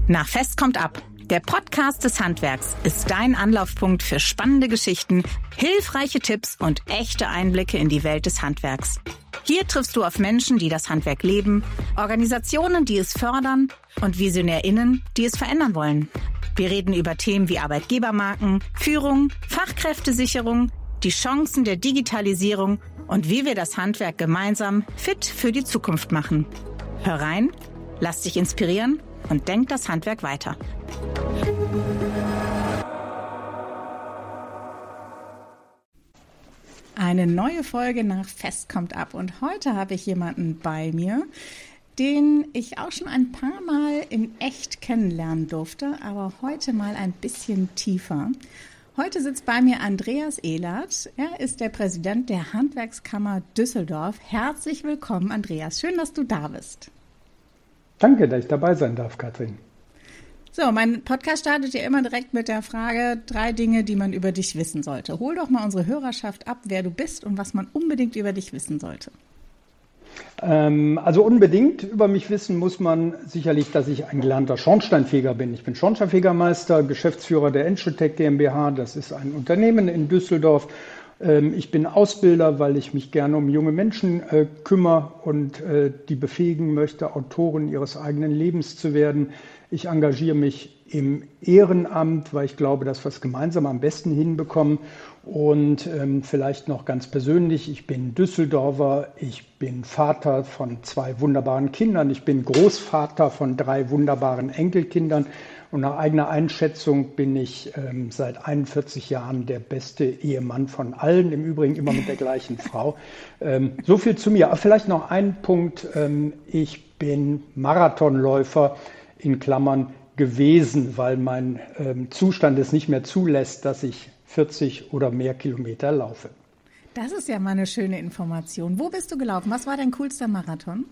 Nach Fest kommt ab. Der Podcast des Handwerks ist dein Anlaufpunkt für spannende Geschichten, hilfreiche Tipps und echte Einblicke in die Welt des Handwerks. Hier triffst du auf Menschen, die das Handwerk leben, Organisationen, die es fördern und VisionärInnen, die es verändern wollen. Wir reden über Themen wie Arbeitgebermarken, Führung, Fachkräftesicherung, die Chancen der Digitalisierung und wie wir das Handwerk gemeinsam fit für die Zukunft machen. Hör rein, lass dich inspirieren und denk das Handwerk weiter. Eine neue Folge nach Fest kommt ab und heute habe ich jemanden bei mir, den ich auch schon ein paar Mal in echt kennenlernen durfte, aber heute mal ein bisschen tiefer. Heute sitzt bei mir Andreas Ehlert. Er ist der Präsident der Handwerkskammer Düsseldorf. Herzlich willkommen, Andreas. Schön, dass du da bist. Danke, dass ich dabei sein darf, Katrin. So, mein Podcast startet ja immer direkt mit der Frage, 3 Dinge, die man über dich wissen sollte. Hol doch mal unsere Hörerschaft ab, wer du bist und was man unbedingt über dich wissen sollte. Also unbedingt über mich wissen muss man sicherlich, dass ich ein gelernter Schornsteinfeger bin. Ich bin Schornsteinfegermeister, Geschäftsführer der Enschetech GmbH. Das ist ein Unternehmen in Düsseldorf. Ich bin Ausbilder, weil ich mich gerne um junge Menschen kümmere und die befähigen möchte, Autoren ihres eigenen Lebens zu werden. Ich engagiere mich im Ehrenamt, weil ich glaube, dass wir es gemeinsam am besten hinbekommen. Und vielleicht noch ganz persönlich, ich bin Düsseldorfer, ich bin Vater von 2 wunderbaren Kindern, ich bin Großvater von 3 wunderbaren Enkelkindern. Und nach eigener Einschätzung bin ich seit 41 Jahren der beste Ehemann von allen, im Übrigen immer mit der gleichen Frau. So viel zu mir. Aber vielleicht noch ein Punkt. Ich bin Marathonläufer in Klammern gewesen, weil mein Zustand es nicht mehr zulässt, dass ich 40 oder mehr Kilometer laufe. Das ist ja mal eine schöne Information. Wo bist du gelaufen? Was war dein coolster Marathon?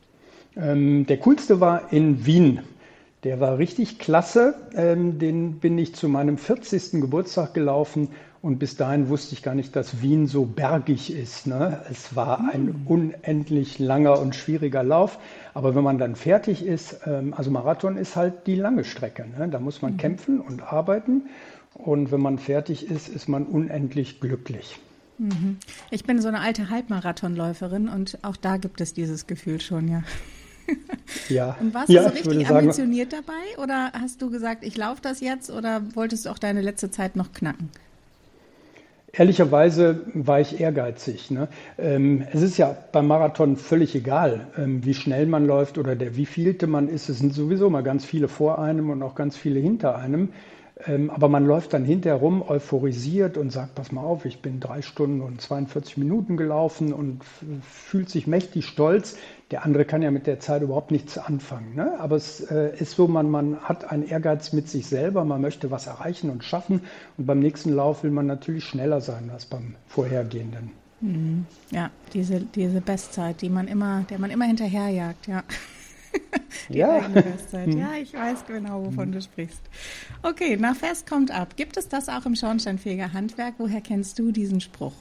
Der coolste war in Wien. Der war richtig klasse. Den bin ich zu meinem 40. Geburtstag gelaufen und bis dahin wusste ich gar nicht, dass Wien so bergig ist, ne? Es war ein unendlich langer und schwieriger Lauf. Aber wenn man dann fertig ist, also Marathon ist halt die lange Strecke, ne? Da muss man kämpfen und arbeiten. Und wenn man fertig ist, ist man unendlich glücklich. Ich bin so eine alte Halbmarathonläuferin und auch da gibt es dieses Gefühl schon, ja. Ja. Und warst du so richtig ambitioniert dabei oder hast du gesagt, ich laufe das jetzt oder wolltest du auch deine letzte Zeit noch knacken? Ehrlicherweise war ich ehrgeizig, ne? Es ist ja beim Marathon völlig egal, wie schnell man läuft oder der wievielte man ist. Es sind sowieso mal ganz viele vor einem und auch ganz viele hinter einem. Aber man läuft dann hinterher rum, euphorisiert und sagt, pass mal auf, ich bin 3 Stunden und 42 Minuten gelaufen und fühlt sich mächtig stolz. Der andere kann ja mit der Zeit überhaupt nichts anfangen, ne? Aber es ist so, man hat einen Ehrgeiz mit sich selber, man möchte was erreichen und schaffen. Und beim nächsten Lauf will man natürlich schneller sein als beim vorhergehenden. Ja, diese Bestzeit, der man immer hinterherjagt, ja. Die eigene Bestzeit. Ja, ich weiß genau, wovon du sprichst. Okay, nach Fest kommt ab. Gibt es das auch im Schornsteinfeger-Handwerk? Woher kennst du diesen Spruch?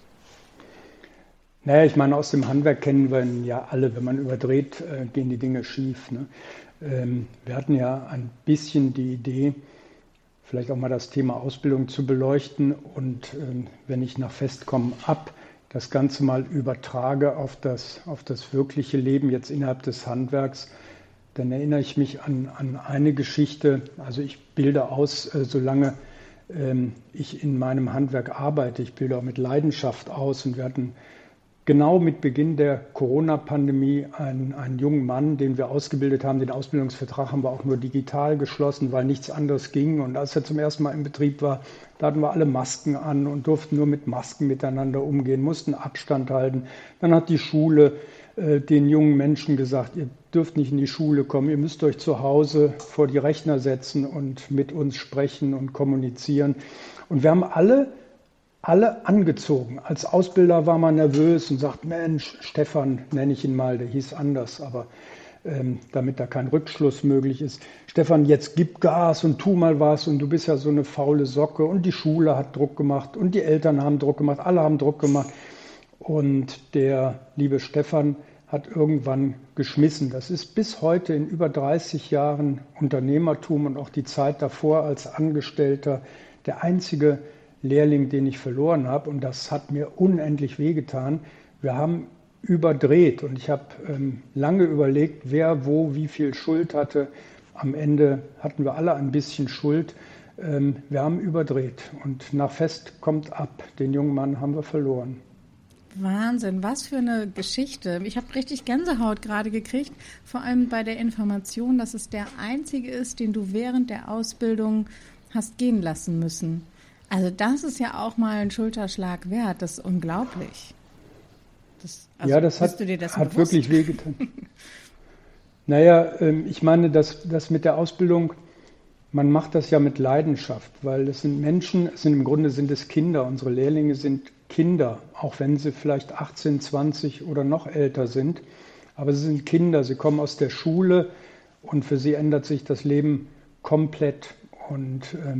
Naja, ich meine, aus dem Handwerk kennen wir ihn ja alle. Wenn man überdreht, gehen die Dinge schief, ne? Wir hatten ja ein bisschen die Idee, vielleicht auch mal das Thema Ausbildung zu beleuchten. Und wenn ich nach Fest komme ab, das Ganze mal übertrage auf das wirkliche Leben jetzt innerhalb des Handwerks, dann erinnere ich mich an eine Geschichte. Also ich bilde aus, solange ich in meinem Handwerk arbeite. Ich bilde auch mit Leidenschaft aus und wir hatten genau mit Beginn der Corona-Pandemie einen jungen Mann, den wir ausgebildet haben. Den Ausbildungsvertrag haben wir auch nur digital geschlossen, weil nichts anderes ging. Und als er zum ersten Mal im Betrieb war, da hatten wir alle Masken an und durften nur mit Masken miteinander umgehen, mussten Abstand halten. Dann hat die Schule den jungen Menschen gesagt, ihr dürft nicht in die Schule kommen, ihr müsst euch zu Hause vor die Rechner setzen und mit uns sprechen und kommunizieren. Und wir haben alle angezogen. Als Ausbilder war man nervös und sagt, Mensch, Stefan nenne ich ihn mal, der hieß anders, aber damit da kein Rückschluss möglich ist. Stefan, jetzt gib Gas und tu mal was und du bist ja so eine faule Socke und die Schule hat Druck gemacht und die Eltern haben Druck gemacht, alle haben Druck gemacht. Und der liebe Stefan hat irgendwann geschmissen. Das ist bis heute in über 30 Jahren Unternehmertum und auch die Zeit davor als Angestellter der einzige Lehrling, den ich verloren habe. Und das hat mir unendlich wehgetan. Wir haben überdreht und ich habe lange überlegt, wer wo wie viel Schuld hatte. Am Ende hatten wir alle ein bisschen Schuld. Wir haben überdreht und nach Fest kommt ab. Den jungen Mann haben wir verloren. Wahnsinn, was für eine Geschichte. Ich habe richtig Gänsehaut gerade gekriegt, vor allem bei der Information, dass es der einzige ist, den du während der Ausbildung hast gehen lassen müssen. Also das ist ja auch mal ein Schulterschlag wert, das ist unglaublich. Das hat wirklich wehgetan. Naja, ich meine, das mit der Ausbildung, man macht das ja mit Leidenschaft, weil es sind Menschen, im Grunde sind es Kinder. Unsere Lehrlinge sind Kinder, auch wenn sie vielleicht 18, 20 oder noch älter sind. Aber sie sind Kinder, sie kommen aus der Schule und für sie ändert sich das Leben komplett. Und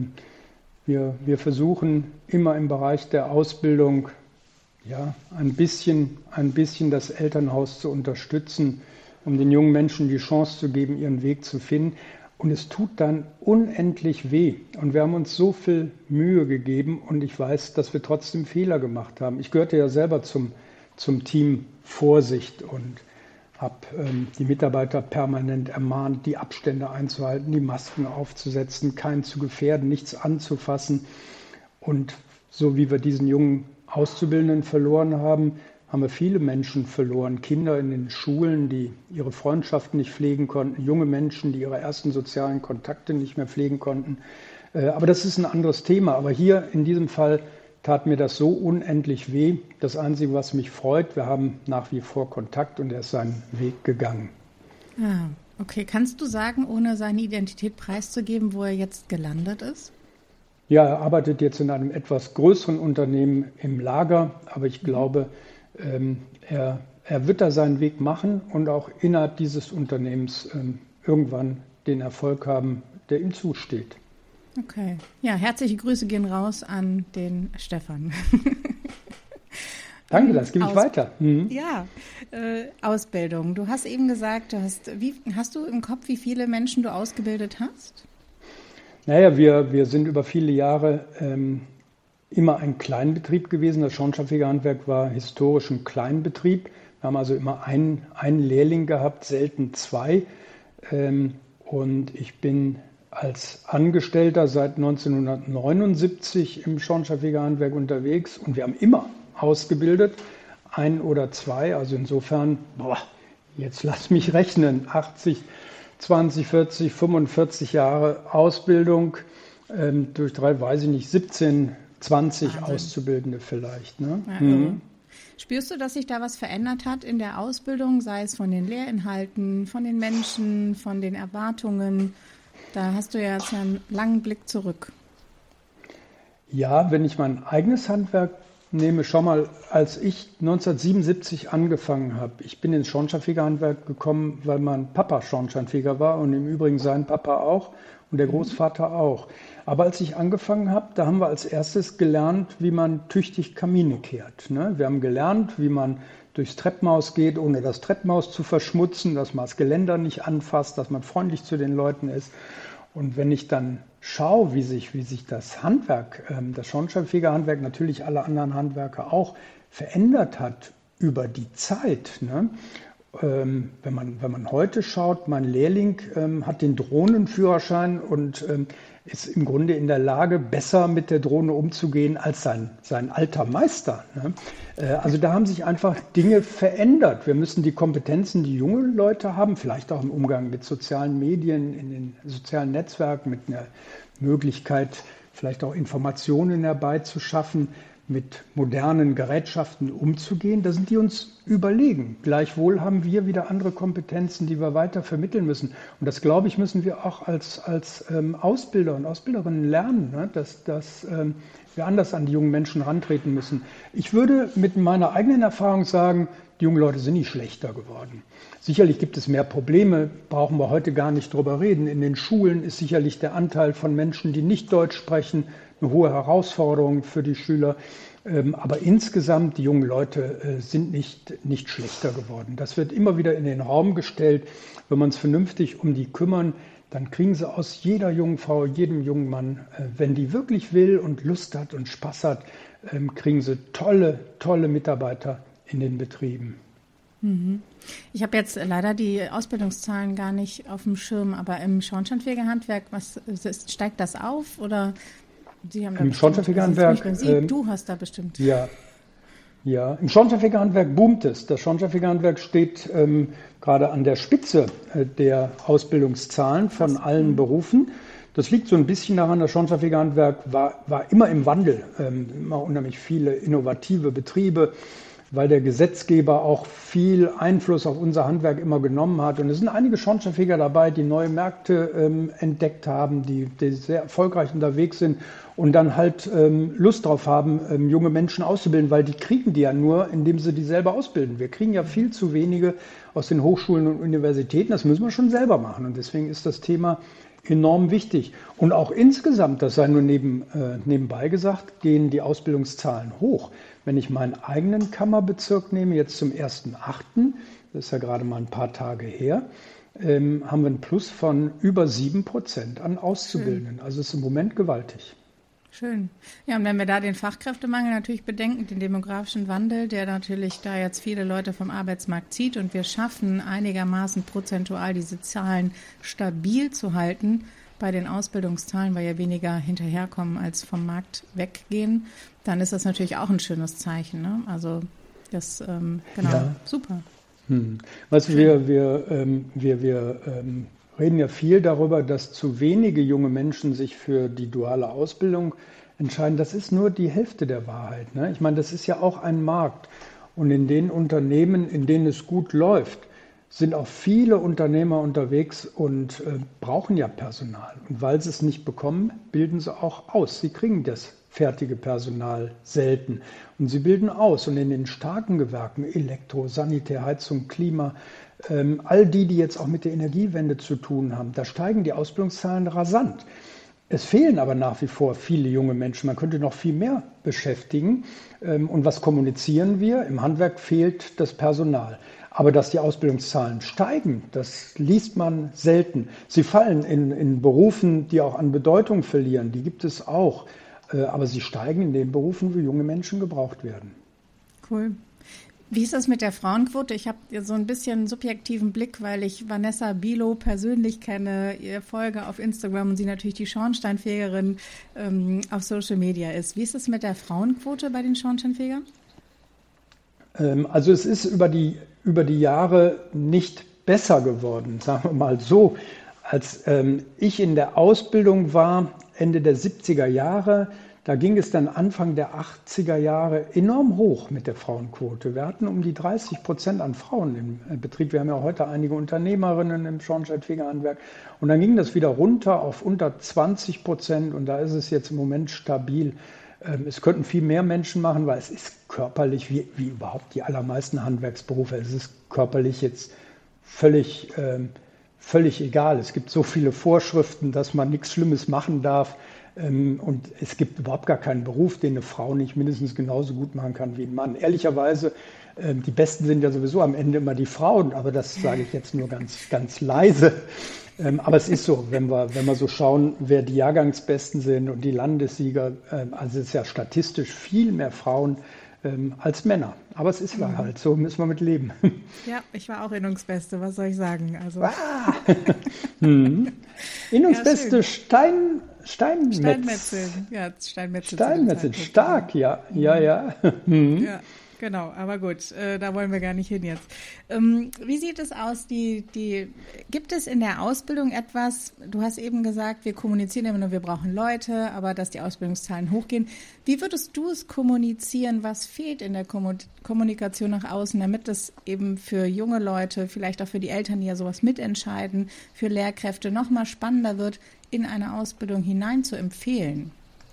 wir versuchen immer im Bereich der Ausbildung ein bisschen das Elternhaus zu unterstützen, um den jungen Menschen die Chance zu geben, ihren Weg zu finden. Und es tut dann unendlich weh. Und wir haben uns so viel Mühe gegeben und ich weiß, dass wir trotzdem Fehler gemacht haben. Ich gehörte ja selber zum Team Vorsicht und habe die Mitarbeiter permanent ermahnt, die Abstände einzuhalten, die Masken aufzusetzen, keinen zu gefährden, nichts anzufassen. Und so wie wir diesen jungen Auszubildenden verloren haben, haben wir viele Menschen verloren. Kinder in den Schulen, die ihre Freundschaften nicht pflegen konnten, junge Menschen, die ihre ersten sozialen Kontakte nicht mehr pflegen konnten. Aber das ist ein anderes Thema. Aber hier in diesem Fall tat mir das so unendlich weh. Das Einzige, was mich freut, wir haben nach wie vor Kontakt und er ist seinen Weg gegangen. Ah, okay. Kannst du sagen, ohne seine Identität preiszugeben, wo er jetzt gelandet ist? Ja, er arbeitet jetzt in einem etwas größeren Unternehmen im Lager, aber ich glaube, er wird da seinen Weg machen und auch innerhalb dieses Unternehmens irgendwann den Erfolg haben, der ihm zusteht. Okay. Ja, herzliche Grüße gehen raus an den Stefan. Danke, das gebe ich weiter. Mhm. Ja, Ausbildung. Du hast eben gesagt, hast du im Kopf, wie viele Menschen du ausgebildet hast? Naja, wir sind über viele Jahre immer ein Kleinbetrieb gewesen. Das Schornsteinfegerhandwerk war historisch ein Kleinbetrieb. Wir haben also immer einen Lehrling gehabt, selten zwei. Und ich bin als Angestellter seit 1979 im Schornsteinfegerhandwerk unterwegs und wir haben immer ausgebildet, ein oder zwei. Also insofern, jetzt lass mich rechnen, 80, 20, 40, 45 Jahre Ausbildung durch 3, weiß ich nicht, 17, 20 Wahnsinn. Auszubildende vielleicht. Ne? Ja, Spürst du, dass sich da was verändert hat in der Ausbildung, sei es von den Lehrinhalten, von den Menschen, von den Erwartungen? Da hast du ja jetzt einen langen Blick zurück. Ja, wenn ich mein eigenes Handwerk nehme, schau mal, als ich 1977 angefangen habe, ich bin ins Schornsteinfegerhandwerk gekommen, weil mein Papa Schornsteinfeger war und im Übrigen sein Papa auch und der Großvater auch. Aber als ich angefangen habe, da haben wir als erstes gelernt, wie man tüchtig Kamine kehrt. Ne? Wir haben gelernt, wie man durchs Treppenhaus geht, ohne das Treppenhaus zu verschmutzen, dass man das Geländer nicht anfasst, dass man freundlich zu den Leuten ist. Und wenn ich dann schaue, wie sich das Handwerk, das Schornsteinfegerhandwerk, natürlich alle anderen Handwerke auch, verändert hat über die Zeit. Ne? Wenn man heute schaut, mein Lehrling hat den Drohnenführerschein und ist im Grunde in der Lage, besser mit der Drohne umzugehen als sein alter Meister. Ne? Also da haben sich einfach Dinge verändert. Wir müssen die Kompetenzen, die junge Leute haben, vielleicht auch im Umgang mit sozialen Medien, in den sozialen Netzwerken, mit einer Möglichkeit, vielleicht auch Informationen herbeizuschaffen, mit modernen Gerätschaften umzugehen, da sind die uns überlegen. Gleichwohl haben wir wieder andere Kompetenzen, die wir weiter vermitteln müssen. Und das, glaube ich, müssen wir auch als Ausbilder und Ausbilderinnen lernen, ne? dass wir anders an die jungen Menschen rantreten müssen. Ich würde mit meiner eigenen Erfahrung sagen, die jungen Leute sind nicht schlechter geworden. Sicherlich gibt es mehr Probleme, brauchen wir heute gar nicht drüber reden. In den Schulen ist sicherlich der Anteil von Menschen, die nicht Deutsch sprechen, eine hohe Herausforderung für die Schüler. Aber insgesamt, die jungen Leute sind nicht schlechter geworden. Das wird immer wieder in den Raum gestellt. Wenn wir uns vernünftig um die kümmern, dann kriegen sie aus jeder jungen Frau, jedem jungen Mann, wenn die wirklich will und Lust hat und Spaß hat, kriegen sie tolle Mitarbeiter in den Betrieben. Ich habe jetzt leider die Ausbildungszahlen gar nicht auf dem Schirm, aber im Schornsteinfegerhandwerk, steigt das auf oder Sie haben da im Schornsteinfegerhandwerk? Du hast da bestimmt. Ja, im Schornsteinfegerhandwerk boomt es. Das Schornsteinfegerhandwerk steht gerade an der Spitze der Ausbildungszahlen von allen Berufen. Das liegt so ein bisschen daran, das Schornsteinfegerhandwerk war immer im Wandel, immer unheimlich viele innovative Betriebe, weil der Gesetzgeber auch viel Einfluss auf unser Handwerk immer genommen hat. Und es sind einige Schornsteinfeger dabei, die neue Märkte entdeckt haben, die sehr erfolgreich unterwegs sind und dann halt Lust drauf haben, junge Menschen auszubilden, weil die kriegen die ja nur, indem sie die selber ausbilden. Wir kriegen ja viel zu wenige aus den Hochschulen und Universitäten. Das müssen wir schon selber machen. Und deswegen ist das Thema enorm wichtig. Und auch insgesamt, das sei nur nebenbei gesagt, gehen die Ausbildungszahlen hoch. Wenn ich meinen eigenen Kammerbezirk nehme, jetzt zum 1.8., das ist ja gerade mal ein paar Tage her, haben wir einen Plus von über 7% an Auszubildenden. Also es ist im Moment gewaltig. Schön. Ja, und wenn wir da den Fachkräftemangel natürlich bedenken, den demografischen Wandel, der natürlich da jetzt viele Leute vom Arbeitsmarkt zieht und wir schaffen einigermaßen prozentual diese Zahlen stabil zu halten bei den Ausbildungszahlen, weil ja weniger hinterherkommen als vom Markt weggehen, dann ist das natürlich auch ein schönes Zeichen. Ne? Also das, genau, ja. Super. Weißt du, wir reden ja viel darüber, dass zu wenige junge Menschen sich für die duale Ausbildung entscheiden. Das ist nur die Hälfte der Wahrheit. Ne? Ich meine, das ist ja auch ein Markt. Und in den Unternehmen, in denen es gut läuft, sind auch viele Unternehmer unterwegs und brauchen ja Personal. Und weil sie es nicht bekommen, bilden sie auch aus. Sie kriegen das fertige Personal selten. Und sie bilden aus. Und in den starken Gewerken, Elektro, Sanitär, Heizung, Klima, all die jetzt auch mit der Energiewende zu tun haben, da steigen die Ausbildungszahlen rasant. Es fehlen aber nach wie vor viele junge Menschen. Man könnte noch viel mehr beschäftigen. Und was kommunizieren wir? Im Handwerk fehlt das Personal. Aber dass die Ausbildungszahlen steigen, das liest man selten. Sie fallen in Berufen, die auch an Bedeutung verlieren. Die gibt es auch. Aber sie steigen in den Berufen, wo junge Menschen gebraucht werden. Cool. Wie ist das mit der Frauenquote? Ich habe so ein bisschen subjektiven Blick, weil ich Vanessa Bilo persönlich kenne, ihr folge auf Instagram und sie natürlich die Schornsteinfegerin auf Social Media ist. Wie ist es mit der Frauenquote bei den Schornsteinfegern? Also es ist über die Jahre nicht besser geworden, sagen wir mal so. Als ich in der Ausbildung war, Ende der 70er Jahre, da ging es dann Anfang der 80er Jahre enorm hoch mit der Frauenquote. Wir hatten um die 30% an Frauen im Betrieb. Wir haben ja heute einige Unternehmerinnen im Schornsteinfegerhandwerk. Und dann ging das wieder runter auf unter 20% und da ist es jetzt im Moment stabil. Es könnten viel mehr Menschen machen, weil es ist körperlich, wie überhaupt die allermeisten Handwerksberufe, es ist körperlich jetzt völlig egal. Es gibt so viele Vorschriften, dass man nichts Schlimmes machen darf. Und es gibt überhaupt gar keinen Beruf, den eine Frau nicht mindestens genauso gut machen kann wie ein Mann. Ehrlicherweise, die Besten sind ja sowieso am Ende immer die Frauen, aber das sage ich jetzt nur ganz, ganz leise. Aber es ist so, wenn wir so schauen, wer die Jahrgangsbesten sind und die Landessieger, also es ist ja statistisch viel mehr Frauen als Männer. Aber es ist halt so, müssen wir mit leben. Ja, ich war auch Innungsbeste, was soll ich sagen? Also. Innungsbeste ja, Steinmetzeln. Ja, Steinmetzeln. Steinmetzeln, stark, ja. Ja, genau, aber gut, da wollen wir gar nicht hin jetzt. Wie sieht es aus? Gibt es in der Ausbildung etwas, du hast eben gesagt, wir kommunizieren immer nur, wir brauchen Leute, aber dass die Ausbildungszahlen hochgehen. Wie würdest du es kommunizieren? Was fehlt in der Kommunikation nach außen, damit es eben für junge Leute, vielleicht auch für die Eltern, die ja sowas mitentscheiden, für Lehrkräfte noch mal spannender wird, in eine Ausbildung hinein zu empfehlen?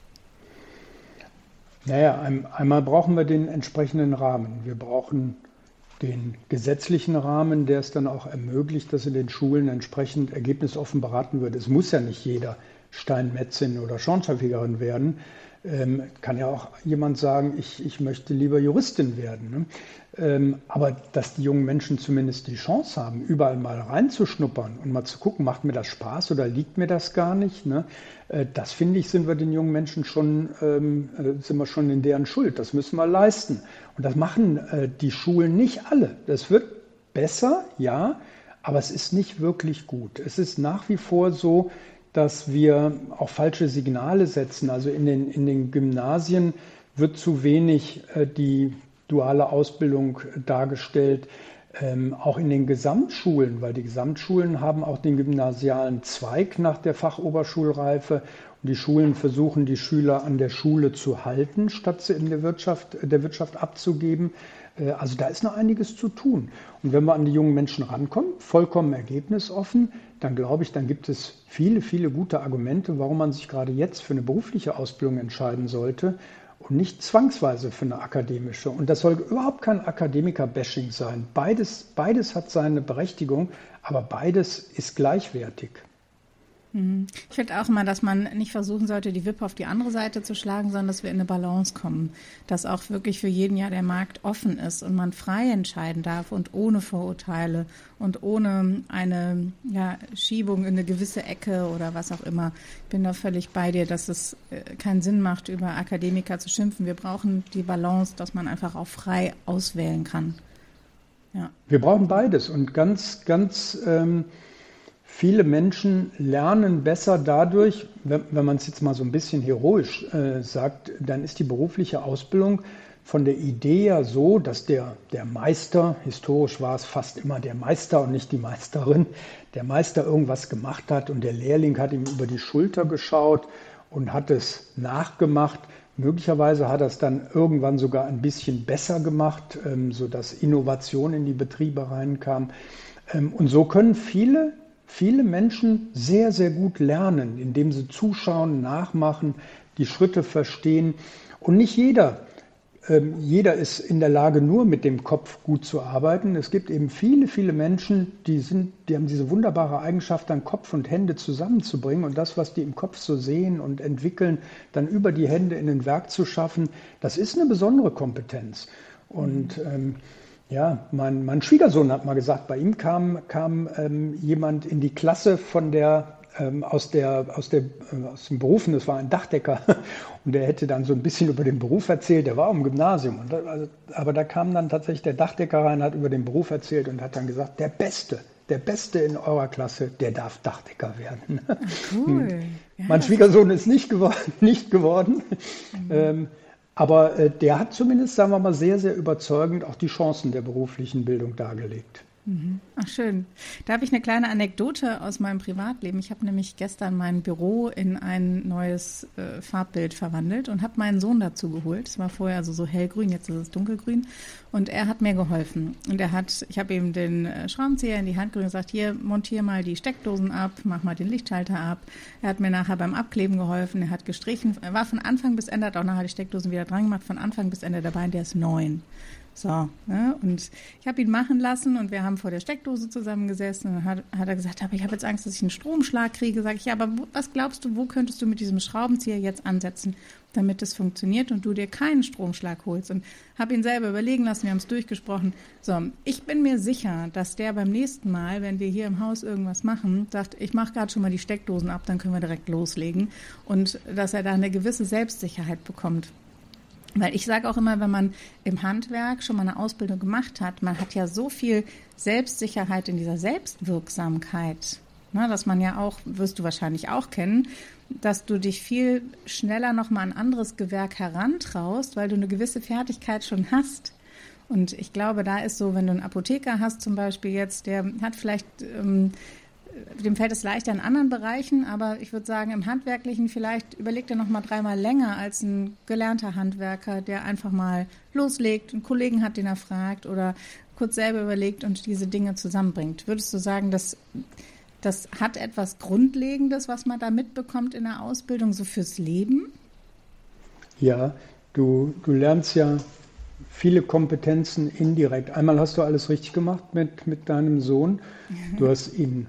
Naja, einmal brauchen wir den entsprechenden Rahmen. Wir brauchen den gesetzlichen Rahmen, der es dann auch ermöglicht, dass in den Schulen entsprechend ergebnisoffen beraten wird. Es muss ja nicht jeder Steinmetzin oder Schornsteinfegerin werden. Kann ja auch jemand sagen, ich möchte lieber Juristin werden. Ne? Aber dass die jungen Menschen zumindest die Chance haben, überall mal reinzuschnuppern und mal zu gucken, macht mir das Spaß oder liegt mir das gar nicht, ne? Das finde ich, sind wir den jungen Menschen sind wir schon in deren Schuld. Das müssen wir leisten. Und das machen die Schulen nicht alle. Das wird besser, ja, aber es ist nicht wirklich gut. Es ist nach wie vor so, dass wir auch falsche Signale setzen. Also in den Gymnasien wird zu wenig die duale Ausbildung dargestellt, auch in den Gesamtschulen, weil die Gesamtschulen haben auch den gymnasialen Zweig nach der Fachoberschulreife. Und die Schulen versuchen, die Schüler an der Schule zu halten, statt sie in der Wirtschaft abzugeben. Also da ist noch einiges zu tun. Und wenn wir an die jungen Menschen rankommen, vollkommen ergebnisoffen, dann glaube ich, dann gibt es viele, viele gute Argumente, warum man sich gerade jetzt für eine berufliche Ausbildung entscheiden sollte und nicht zwangsweise für eine akademische. Und das soll überhaupt kein Akademiker-Bashing sein. Beides hat seine Berechtigung, aber beides ist gleichwertig. Ich finde auch immer, dass man nicht versuchen sollte, die Wippe auf die andere Seite zu schlagen, sondern dass wir in eine Balance kommen. Dass auch wirklich für jeden Jahr der Markt offen ist und man frei entscheiden darf und ohne Vorurteile und ohne eine Schiebung in eine gewisse Ecke oder was auch immer. Ich bin da völlig bei dir, dass es keinen Sinn macht, über Akademiker zu schimpfen. Wir brauchen die Balance, dass man einfach auch frei auswählen kann. Ja. Wir brauchen beides und ganz viele Menschen lernen besser dadurch, wenn man es jetzt mal so ein bisschen heroisch sagt, dann ist die berufliche Ausbildung von der Idee ja so, dass der Meister, historisch war es fast immer der Meister und nicht die Meisterin, der Meister irgendwas gemacht hat und der Lehrling hat ihm über die Schulter geschaut und hat es nachgemacht. Möglicherweise hat er es dann irgendwann sogar ein bisschen besser gemacht, sodass Innovation in die Betriebe reinkam. Und so können viele Menschen sehr, sehr gut lernen, indem sie zuschauen, nachmachen, die Schritte verstehen. Und nicht jeder ist in der Lage, nur mit dem Kopf gut zu arbeiten. Es gibt eben viele, viele Menschen, die haben diese wunderbare Eigenschaft, dann Kopf und Hände zusammenzubringen und das, was die im Kopf so sehen und entwickeln, dann über die Hände in ein Werk zu schaffen. Das ist eine besondere Kompetenz. Und ja, mein Schwiegersohn hat mal gesagt, bei ihm kam jemand in die Klasse aus dem Berufen, das war ein Dachdecker, und der hätte dann so ein bisschen über den Beruf erzählt, der war im Gymnasium, aber da kam dann tatsächlich der Dachdecker rein, hat über den Beruf erzählt und hat dann gesagt, der Beste in eurer Klasse, der darf Dachdecker werden. Ach, cool. Ja, mein Schwiegersohn ist nicht geworden. Aber der hat zumindest, sagen wir mal, sehr, sehr überzeugend auch die Chancen der beruflichen Bildung dargelegt. Ach, schön. Da habe ich eine kleine Anekdote aus meinem Privatleben. Ich habe nämlich gestern mein Büro in ein neues Farbbild verwandelt und habe meinen Sohn dazu geholt. Es war vorher also so hellgrün, jetzt ist es dunkelgrün. Und er hat mir geholfen. Und ich habe ihm den Schraubenzieher in die Hand gerückt und gesagt, hier, montier mal die Steckdosen ab, mach mal den Lichtschalter ab. Er hat mir nachher beim Abkleben geholfen, er hat gestrichen. Er war von Anfang bis Ende, hat auch nachher die Steckdosen wieder dran gemacht, von Anfang bis Ende dabei, und der ist 9. So, ne? Und ich habe ihn machen lassen und wir haben vor der Steckdose zusammengesessen und dann hat er gesagt, aber ich habe jetzt Angst, dass ich einen Stromschlag kriege. Sag ich, ja, aber was glaubst du, wo könntest du mit diesem Schraubenzieher jetzt ansetzen, damit es funktioniert und du dir keinen Stromschlag holst? Und habe ihn selber überlegen lassen, wir haben es durchgesprochen. So, ich bin mir sicher, dass der beim nächsten Mal, wenn wir hier im Haus irgendwas machen, sagt, ich mache gerade schon mal die Steckdosen ab, dann können wir direkt loslegen, und dass er da eine gewisse Selbstsicherheit bekommt. Weil ich sage auch immer, wenn man im Handwerk schon mal eine Ausbildung gemacht hat, man hat ja so viel Selbstsicherheit in dieser Selbstwirksamkeit, ne, dass man ja auch, wirst du wahrscheinlich auch kennen, dass du dich viel schneller nochmal an ein anderes Gewerk herantraust, weil du eine gewisse Fertigkeit schon hast. Und ich glaube, da ist so, wenn du einen Apotheker hast zum Beispiel jetzt, der hat vielleicht... dem fällt es leichter in anderen Bereichen, aber ich würde sagen, im Handwerklichen vielleicht überlegt er noch mal 3-mal länger als ein gelernter Handwerker, der einfach mal loslegt, einen Kollegen hat, den er fragt oder kurz selber überlegt und diese Dinge zusammenbringt. Würdest du sagen, das hat etwas Grundlegendes, was man da mitbekommt in der Ausbildung, so fürs Leben? Ja, du lernst ja viele Kompetenzen indirekt. Einmal hast du alles richtig gemacht mit deinem Sohn. Du hast ihn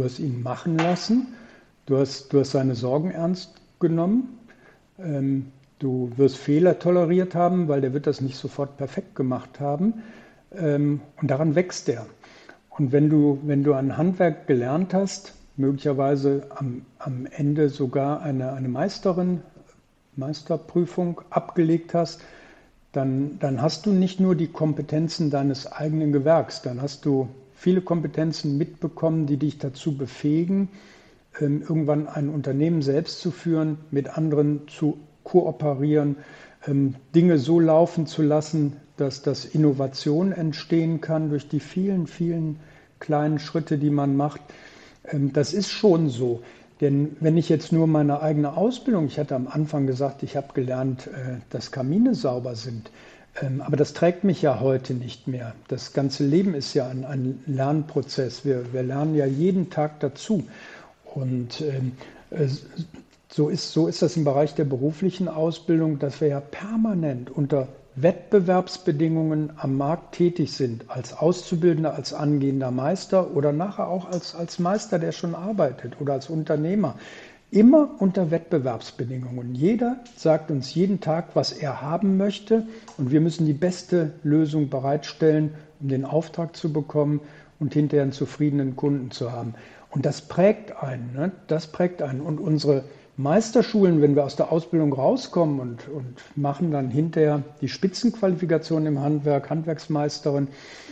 machen lassen, du hast seine Sorgen ernst genommen. Du wirst Fehler toleriert haben, weil der wird das nicht sofort perfekt gemacht haben. Und daran wächst er. Und wenn du ein Handwerk gelernt hast, möglicherweise am Ende sogar eine Meisterprüfung abgelegt hast, dann hast du nicht nur die Kompetenzen deines eigenen Gewerks, dann hast du viele Kompetenzen mitbekommen, die dich dazu befähigen, irgendwann ein Unternehmen selbst zu führen, mit anderen zu kooperieren, Dinge so laufen zu lassen, dass Innovation entstehen kann durch die vielen, vielen kleinen Schritte, die man macht. Das ist schon so. Denn wenn ich jetzt nur meine eigene Ausbildung, ich hatte am Anfang gesagt, ich habe gelernt, dass Kamine sauber sind, aber das trägt mich ja heute nicht mehr. Das ganze Leben ist ja ein Lernprozess. Wir lernen ja jeden Tag dazu. Und so ist das im Bereich der beruflichen Ausbildung, dass wir ja permanent unter Wettbewerbsbedingungen am Markt tätig sind, als Auszubildender, als angehender Meister oder nachher auch als Meister, der schon arbeitet oder als Unternehmer. Immer unter Wettbewerbsbedingungen. Jeder sagt uns jeden Tag, was er haben möchte, und wir müssen die beste Lösung bereitstellen, um den Auftrag zu bekommen und hinterher einen zufriedenen Kunden zu haben. Und das prägt einen, ne? Das prägt einen. Und unsere Meisterschulen, wenn wir aus der Ausbildung rauskommen und machen dann hinterher die Spitzenqualifikation im Handwerk, Handwerksmeisterin,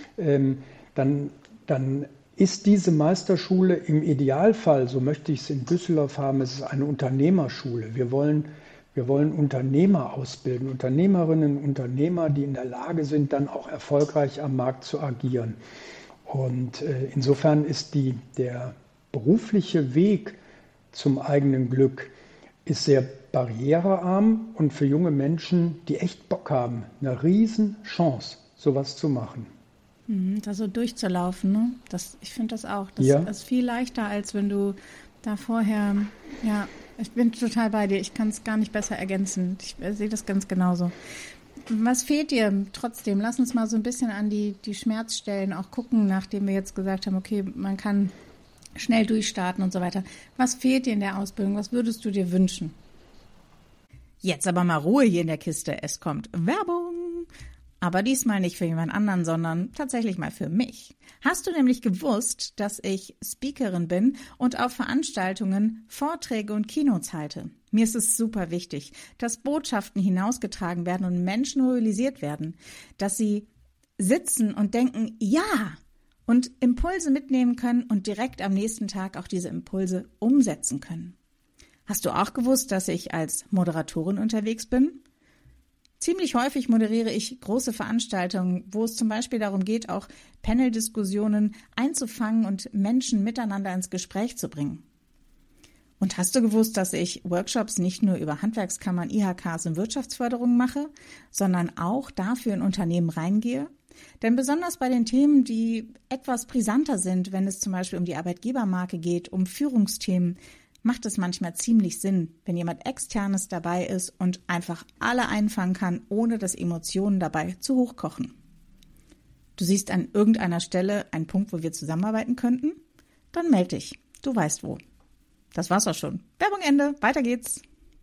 dann ist diese Meisterschule im Idealfall, so möchte ich es in Düsseldorf haben, es ist eine Unternehmerschule. Wir wollen Unternehmer ausbilden, Unternehmerinnen, Unternehmer, die in der Lage sind, dann auch erfolgreich am Markt zu agieren. Und insofern ist der berufliche Weg zum eigenen Glück ist sehr barrierearm und für junge Menschen, die echt Bock haben, eine Riesenchance, sowas zu machen. Da so durchzulaufen, ne? Ich finde das auch. Das ist viel leichter, als wenn du da vorher, ja, ich bin total bei dir. Ich kann es gar nicht besser ergänzen. Ich sehe das ganz genauso. Was fehlt dir trotzdem? Lass uns mal so ein bisschen an die Schmerzstellen auch gucken, nachdem wir jetzt gesagt haben, okay, man kann schnell durchstarten und so weiter. Was fehlt dir in der Ausbildung? Was würdest du dir wünschen? Jetzt aber mal Ruhe hier in der Kiste. Es kommt Werbung. Aber diesmal nicht für jemand anderen, sondern tatsächlich mal für mich. Hast du nämlich gewusst, dass ich Speakerin bin und auf Veranstaltungen Vorträge und Keynotes halte? Mir ist es super wichtig, dass Botschaften hinausgetragen werden und Menschen mobilisiert werden, dass sie sitzen und denken, ja, und Impulse mitnehmen können und direkt am nächsten Tag auch diese Impulse umsetzen können. Hast du auch gewusst, dass ich als Moderatorin unterwegs bin? Ziemlich häufig moderiere ich große Veranstaltungen, wo es zum Beispiel darum geht, auch Panel-Diskussionen einzufangen und Menschen miteinander ins Gespräch zu bringen. Und hast du gewusst, dass ich Workshops nicht nur über Handwerkskammern, IHKs und Wirtschaftsförderung mache, sondern auch dafür in Unternehmen reingehe? Denn besonders bei den Themen, die etwas brisanter sind, wenn es zum Beispiel um die Arbeitgebermarke geht, um Führungsthemen, macht es manchmal ziemlich Sinn, wenn jemand Externes dabei ist und einfach alle einfangen kann, ohne dass Emotionen dabei zu hoch kochen. Du siehst an irgendeiner Stelle einen Punkt, wo wir zusammenarbeiten könnten? Dann melde dich. Du weißt wo. Das war's auch schon. Werbung Ende. Weiter geht's.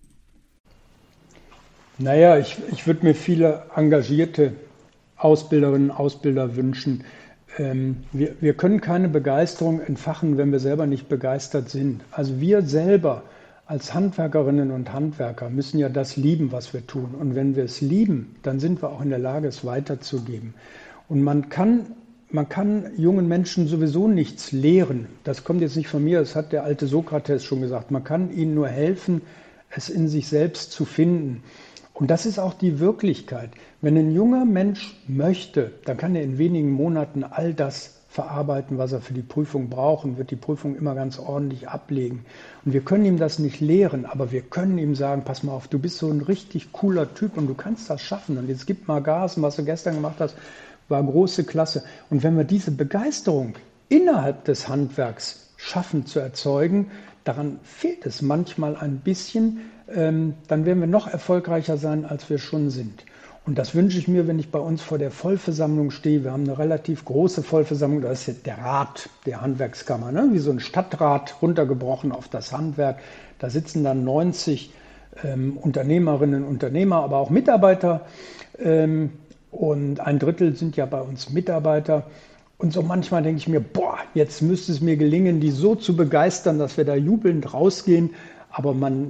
Naja, ich würde mir viele engagierte Ausbilderinnen und Ausbilder wünschen. Wir können keine Begeisterung entfachen, wenn wir selber nicht begeistert sind. Also wir selber als Handwerkerinnen und Handwerker müssen ja das lieben, was wir tun. Und wenn wir es lieben, dann sind wir auch in der Lage, es weiterzugeben. Und man kann jungen Menschen sowieso nichts lehren. Das kommt jetzt nicht von mir, das hat der alte Sokrates schon gesagt. Man kann ihnen nur helfen, es in sich selbst zu finden. Und das ist auch die Wirklichkeit. Wenn ein junger Mensch möchte, dann kann er in wenigen Monaten all das verarbeiten, was er für die Prüfung braucht, und wird die Prüfung immer ganz ordentlich ablegen. Und wir können ihm das nicht lehren, aber wir können ihm sagen, pass mal auf, du bist so ein richtig cooler Typ und du kannst das schaffen. Und jetzt gib mal Gas, und was du gestern gemacht hast, war große Klasse. Und wenn wir diese Begeisterung innerhalb des Handwerks schaffen zu erzeugen, daran fehlt es manchmal ein bisschen, dann werden wir noch erfolgreicher sein, als wir schon sind. Und das wünsche ich mir, wenn ich bei uns vor der Vollversammlung stehe. Wir haben eine relativ große Vollversammlung, das ist jetzt der Rat der Handwerkskammer, ne? Wie so ein Stadtrat runtergebrochen auf das Handwerk. Da sitzen dann 90 Unternehmerinnen, Unternehmer, aber auch Mitarbeiter. Und 1/3 sind ja bei uns Mitarbeiter. Und so manchmal denke ich mir, boah, jetzt müsste es mir gelingen, die so zu begeistern, dass wir da jubelnd rausgehen. Aber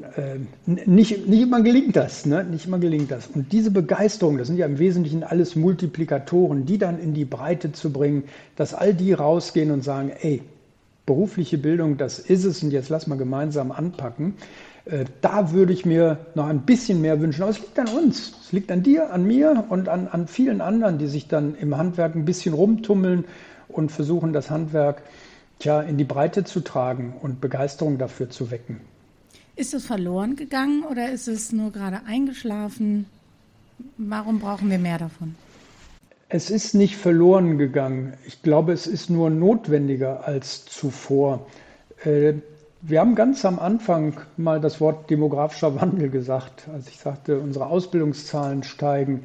nicht immer gelingt das, ne? Nicht immer gelingt das. Und diese Begeisterung, das sind ja im Wesentlichen alles Multiplikatoren, die dann in die Breite zu bringen, dass all die rausgehen und sagen, ey, berufliche Bildung, das ist es und jetzt lass mal gemeinsam anpacken. Da würde ich mir noch ein bisschen mehr wünschen. Aber es liegt an uns, es liegt an dir, an mir und an vielen anderen, die sich dann im Handwerk ein bisschen rumtummeln und versuchen, das Handwerk in die Breite zu tragen und Begeisterung dafür zu wecken. Ist es verloren gegangen oder ist es nur gerade eingeschlafen? Warum brauchen wir mehr davon? Es ist nicht verloren gegangen. Ich glaube, es ist nur notwendiger als zuvor. Wir haben ganz am Anfang mal das Wort demografischer Wandel gesagt, als ich sagte, unsere Ausbildungszahlen steigen.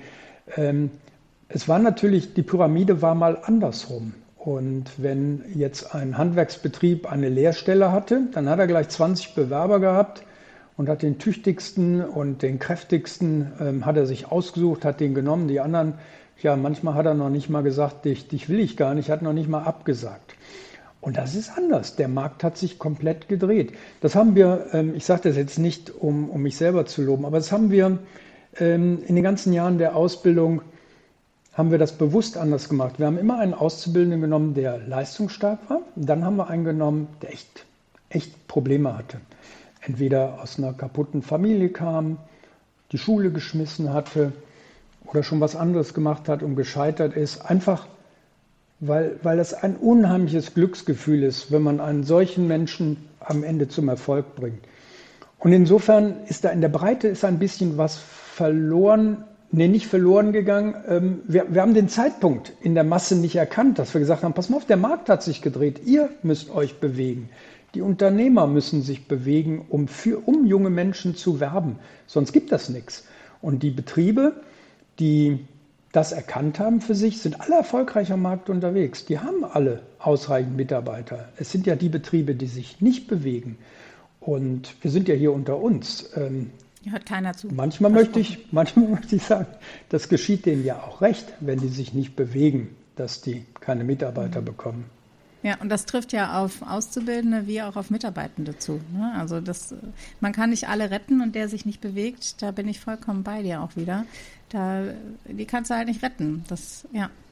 Es war natürlich, die Pyramide war mal andersrum. Und wenn jetzt ein Handwerksbetrieb eine Lehrstelle hatte, dann hat er gleich 20 Bewerber gehabt und hat den tüchtigsten und den kräftigsten hat er sich ausgesucht, hat den genommen. Die anderen, manchmal hat er noch nicht mal gesagt, dich will ich gar nicht, hat noch nicht mal abgesagt. Und das ist anders. Der Markt hat sich komplett gedreht. Das haben wir, ich sage das jetzt nicht, um mich selber zu loben, aber das haben wir in den ganzen Jahren der Ausbildung haben wir das bewusst anders gemacht. Wir haben immer einen Auszubildenden genommen, der leistungsstark war. Und dann haben wir einen genommen, der echt Probleme hatte. Entweder aus einer kaputten Familie kam, die Schule geschmissen hatte oder schon was anderes gemacht hat und gescheitert ist. Einfach, weil es ein unheimliches Glücksgefühl ist, wenn man einen solchen Menschen am Ende zum Erfolg bringt. Und insofern ist da in der Breite ist ein bisschen was verloren. Nicht verloren gegangen. Wir haben den Zeitpunkt in der Masse nicht erkannt, dass wir gesagt haben, pass mal auf, der Markt hat sich gedreht, ihr müsst euch bewegen. Die Unternehmer müssen sich bewegen, um junge Menschen zu werben. Sonst gibt das nichts. Und die Betriebe, die das erkannt haben für sich, sind alle erfolgreich am Markt unterwegs. Die haben alle ausreichend Mitarbeiter. Es sind ja die Betriebe, die sich nicht bewegen. Und wir sind ja hier unter uns. Hört keiner zu. Manchmal möchte ich sagen, das geschieht denen ja auch recht, wenn die sich nicht bewegen, dass die keine Mitarbeiter bekommen. Ja, und das trifft ja auf Auszubildende wie auch auf Mitarbeitende zu. Ne? Also man kann nicht alle retten und der sich nicht bewegt, da bin ich vollkommen bei dir auch wieder. Die kannst du halt nicht retten. Das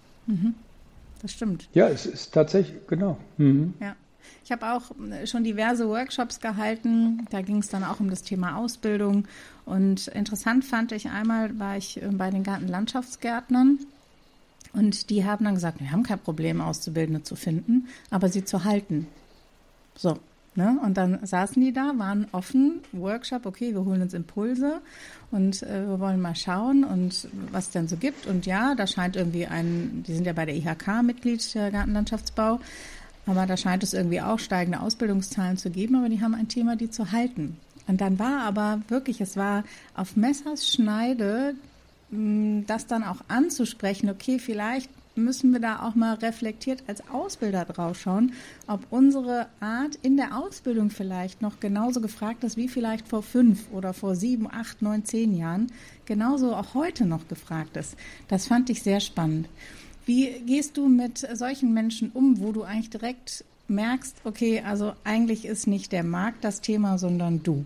stimmt. Ja, es ist tatsächlich, genau. Mhm. Ja. Ich habe auch schon diverse Workshops gehalten, da ging es dann auch um das Thema Ausbildung und interessant fand ich, einmal war ich bei den Gartenlandschaftsgärtnern und die haben dann gesagt, wir haben kein Problem, Auszubildende zu finden, aber sie zu halten. So, ne? Und dann saßen die da, waren offen, Workshop, okay, wir holen uns Impulse und wir wollen mal schauen und was es denn so gibt und ja, da scheint irgendwie die sind ja bei der IHK Mitglied, der Gartenlandschaftsbau, aber da scheint es irgendwie auch steigende Ausbildungszahlen zu geben, aber die haben ein Thema, die zu halten. Und dann war aber wirklich, es war auf Messers Schneide, das dann auch anzusprechen, okay, vielleicht müssen wir da auch mal reflektiert als Ausbilder drauf schauen, ob unsere Art in der Ausbildung vielleicht noch genauso gefragt ist, wie vielleicht vor 5 oder vor 7, 8, 9, 10 Jahren, genauso auch heute noch gefragt ist. Das fand ich sehr spannend. Wie gehst du mit solchen Menschen um, wo du eigentlich direkt merkst, okay, also eigentlich ist nicht der Markt das Thema, sondern du?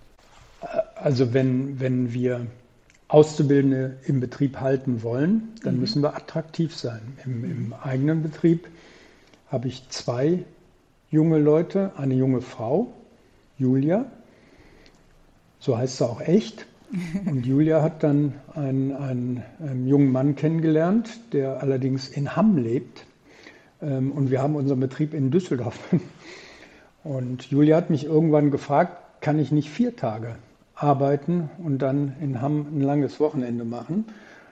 Also wenn wir Auszubildende im Betrieb halten wollen, dann müssen wir attraktiv sein. Im eigenen Betrieb habe ich 2 junge Leute, eine junge Frau, Julia, so heißt sie auch echt. Und Julia hat dann einen jungen Mann kennengelernt, der allerdings in Hamm lebt. Und wir haben unseren Betrieb in Düsseldorf. Und Julia hat mich irgendwann gefragt, kann ich nicht 4 Tage arbeiten und dann in Hamm ein langes Wochenende machen?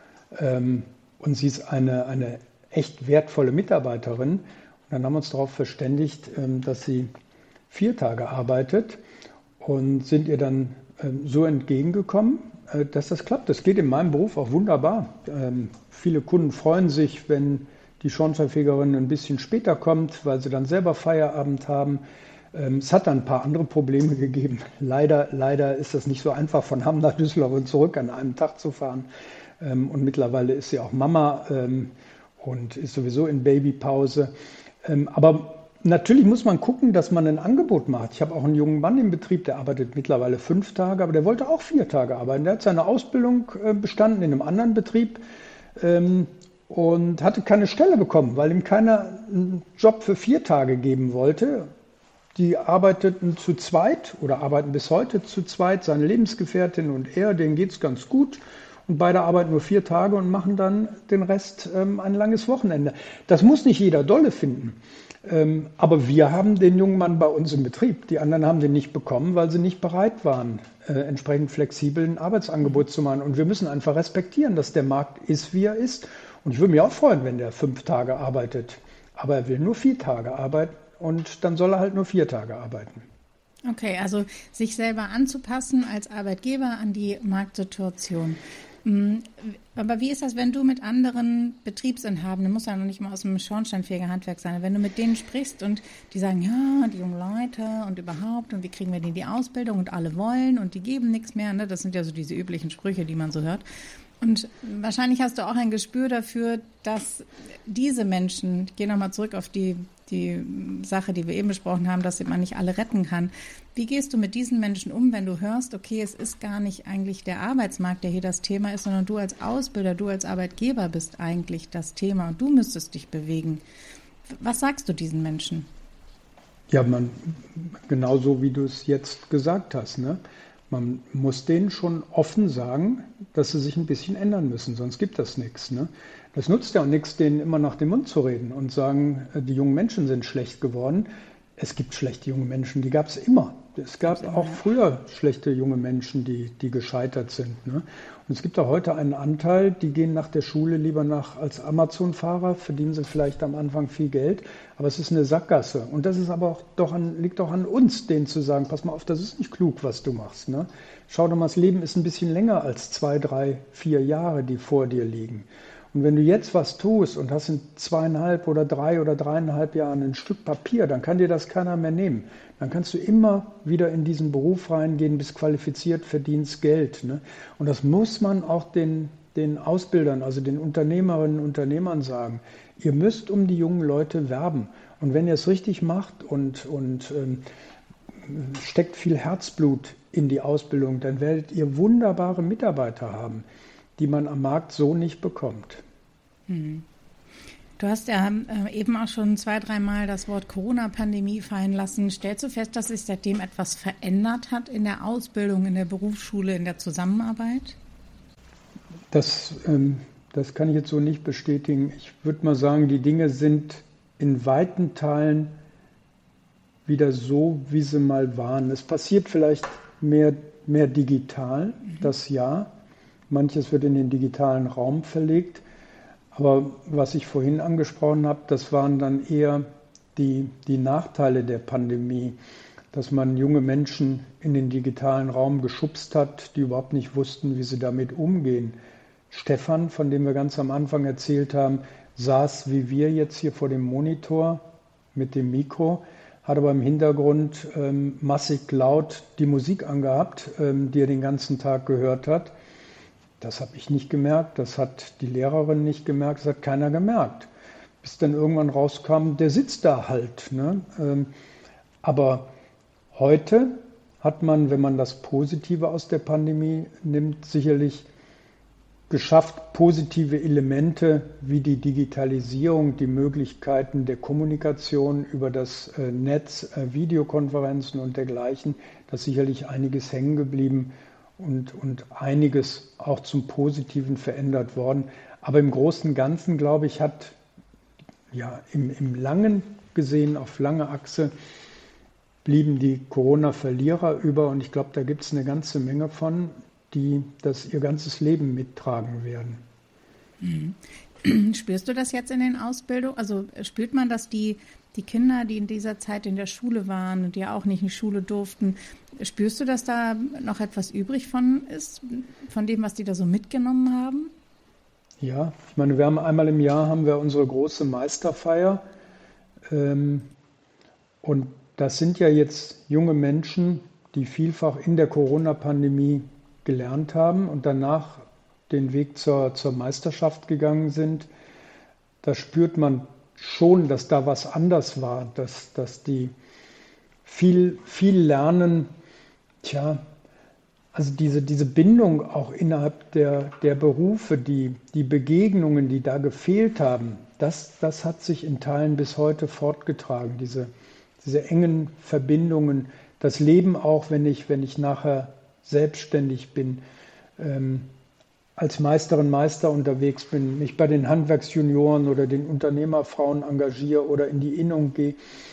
Und sie ist eine echt wertvolle Mitarbeiterin. Und dann haben wir uns darauf verständigt, dass sie 4 Tage arbeitet und sind ihr dann so entgegengekommen, dass das klappt. Das geht in meinem Beruf auch wunderbar. Viele Kunden freuen sich, wenn die Schornsteinfegerin ein bisschen später kommt, weil sie dann selber Feierabend haben. Es hat dann ein paar andere Probleme gegeben. Leider ist das nicht so einfach, von Hamm nach Düsseldorf und zurück an einem Tag zu fahren. Und mittlerweile ist sie auch Mama und ist sowieso in Babypause. Aber natürlich muss man gucken, dass man ein Angebot macht. Ich habe auch einen jungen Mann im Betrieb, der arbeitet mittlerweile 5 Tage, aber der wollte auch 4 Tage arbeiten. Der hat seine Ausbildung bestanden in einem anderen Betrieb und hatte keine Stelle bekommen, weil ihm keiner einen Job für 4 Tage geben wollte. Die arbeiteten zu zweit oder arbeiten bis heute zu zweit, seine Lebensgefährtin und er, denen geht es ganz gut. Und beide arbeiten nur 4 Tage und machen dann den Rest ein langes Wochenende. Das muss nicht jeder dolle finden. Aber wir haben den jungen Mann bei uns im Betrieb. Die anderen haben den nicht bekommen, weil sie nicht bereit waren, entsprechend flexibel ein Arbeitsangebot zu machen. Und wir müssen einfach respektieren, dass der Markt ist, wie er ist. Und ich würde mich auch freuen, wenn der 5 Tage arbeitet. Aber er will nur 4 Tage arbeiten und dann soll er halt nur 4 Tage arbeiten. Okay, also sich selber anzupassen als Arbeitgeber an die Marktsituation. Aber wie ist das, wenn du mit anderen Betriebsinhabenden, muss ja noch nicht mal aus dem Schornsteinfegerhandwerk sein, wenn du mit denen sprichst und die sagen, ja, die jungen Leute und überhaupt und wie kriegen wir denen die Ausbildung und alle wollen und die geben nichts mehr, ne? Das sind ja so diese üblichen Sprüche, die man so hört. Und wahrscheinlich hast du auch ein Gespür dafür, dass diese Menschen, ich gehe nochmal zurück auf die Sache, die wir eben besprochen haben, dass man nicht alle retten kann. Wie gehst du mit diesen Menschen um, wenn du hörst, okay, es ist gar nicht eigentlich der Arbeitsmarkt, der hier das Thema ist, sondern du als Ausbilder, du als Arbeitgeber bist eigentlich das Thema und du müsstest dich bewegen. Was sagst du diesen Menschen? Ja, genauso wie du es jetzt gesagt hast, ne? Man muss denen schon offen sagen, dass sie sich ein bisschen ändern müssen, sonst gibt das nichts. Ne? Das nutzt ja auch nichts, denen immer nach dem Mund zu reden und sagen, die jungen Menschen sind schlecht geworden. Es gibt schlechte junge Menschen, die gab es immer. Es gab auch früher schlechte junge Menschen, die gescheitert sind. Ne? Und es gibt auch heute einen Anteil, die gehen nach der Schule lieber als Amazon-Fahrer, verdienen sie vielleicht am Anfang viel Geld, aber es ist eine Sackgasse. Und das ist aber auch liegt auch an uns, denen zu sagen, pass mal auf, das ist nicht klug, was du machst. Ne? Schau doch mal, das Leben ist ein bisschen länger als 2, 3, 4 Jahre, die vor dir liegen. Und wenn du jetzt was tust und hast in 2,5 oder 3 oder 3,5 Jahren ein Stück Papier, dann kann dir das keiner mehr nehmen. Dann kannst du immer wieder in diesen Beruf reingehen, bist qualifiziert, verdienst Geld. Ne? Und das muss man auch den Ausbildern, also den Unternehmerinnen und Unternehmern sagen. Ihr müsst um die jungen Leute werben. Und wenn ihr es richtig macht und steckt viel Herzblut in die Ausbildung, dann werdet ihr wunderbare Mitarbeiter haben, die man am Markt so nicht bekommt. Du hast ja eben auch schon 2, 3 Mal das Wort Corona-Pandemie fallen lassen. Stellst du fest, dass sich seitdem etwas verändert hat in der Ausbildung, in der Berufsschule, in der Zusammenarbeit? Das kann ich jetzt so nicht bestätigen. Ich würde mal sagen, die Dinge sind in weiten Teilen wieder so, wie sie mal waren. Es passiert vielleicht mehr digital, das ja. Manches wird in den digitalen Raum verlegt. Aber was ich vorhin angesprochen habe, das waren dann eher die Nachteile der Pandemie, dass man junge Menschen in den digitalen Raum geschubst hat, die überhaupt nicht wussten, wie sie damit umgehen. Stefan, von dem wir ganz am Anfang erzählt haben, saß wie wir jetzt hier vor dem Monitor mit dem Mikro, hat aber im Hintergrund massig laut die Musik angehabt, die er den ganzen Tag gehört hat. Das habe ich nicht gemerkt, das hat die Lehrerin nicht gemerkt, das hat keiner gemerkt. Bis dann irgendwann rauskam, der sitzt da halt. Ne? Aber heute hat man, wenn man das Positive aus der Pandemie nimmt, sicherlich geschafft, positive Elemente wie die Digitalisierung, die Möglichkeiten der Kommunikation über das Netz, Videokonferenzen und dergleichen, da ist sicherlich einiges hängen geblieben. Und einiges auch zum Positiven verändert worden. Aber im Großen und Ganzen, glaube ich, hat ja im Langen gesehen, auf lange Achse, blieben die Corona-Verlierer über. Und ich glaube, da gibt es eine ganze Menge von, die das ihr ganzes Leben mittragen werden. Spürst du das jetzt in den Ausbildungen? Also spürt man, dass die Kinder, die in dieser Zeit in der Schule waren und die ja auch nicht in die Schule durften, spürst du, dass da noch etwas übrig von ist, von dem, was die da so mitgenommen haben? Ja, ich meine, einmal im Jahr haben wir unsere große Meisterfeier und das sind ja jetzt junge Menschen, die vielfach in der Corona-Pandemie gelernt haben und danach den Weg zur Meisterschaft gegangen sind. Da spürt man schon, dass da was anders war, dass die viel lernen. Also diese Bindung auch innerhalb der Berufe, die Begegnungen, die da gefehlt haben, das hat sich in Teilen bis heute fortgetragen. Diese engen Verbindungen, das Leben auch, wenn ich nachher selbstständig bin, als Meisterin, Meister unterwegs bin, mich bei den Handwerksjunioren oder den Unternehmerfrauen engagiere oder in die Innung gehe,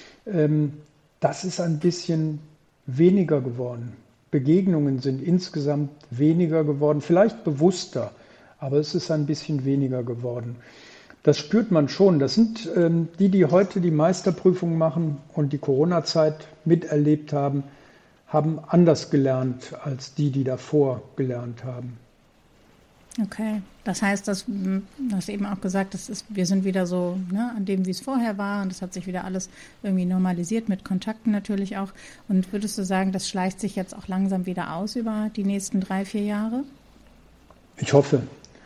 das ist ein bisschen weniger geworden. Begegnungen sind insgesamt weniger geworden, vielleicht bewusster, aber es ist ein bisschen weniger geworden. Das spürt man schon. Das sind die heute die Meisterprüfung machen und die Corona-Zeit miterlebt haben anders gelernt als die davor gelernt haben. Okay, das heißt, du hast eben auch gesagt, wir sind wieder so an dem, wie es vorher war, und es hat sich wieder alles irgendwie normalisiert, mit Kontakten natürlich auch. Und würdest du sagen, das schleicht sich jetzt auch langsam wieder aus über die nächsten 3-4 Jahre? Ich hoffe,